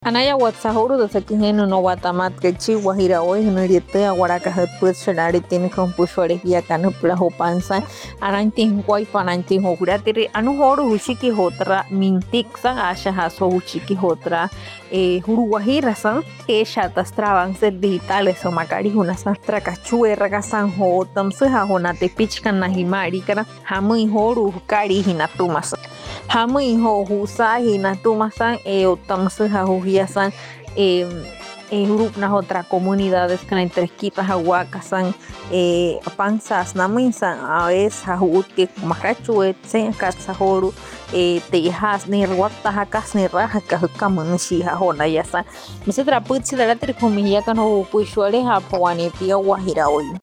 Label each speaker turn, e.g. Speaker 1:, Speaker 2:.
Speaker 1: Anaya WhatsApp da sakiheno no watamat ke chi wahira oi nuriete aguaraka hatput shanari tin kompushore ya kan plaho pansa ananti huai pananti hokuratiri anu horu hushiki hotra mintik sang asha haso hushiki hotra huru wahira sang shatas travances digitales o makari huna sang trakachue ragasan ho tamse ha honate pichkan nahimari kana hamui horu kari hinatumas hamui ho husa hinatumasan tamse ha hiasan grup na otra comunidades que entre quitas aguacasan panzas naminsan a es hahut que makachuet sen kasahoru te has ni ruata hakas ni raja kaman shi ha hona yasa misatra putsi la ter komia kan ho puishwale ha pawani pia wahira oi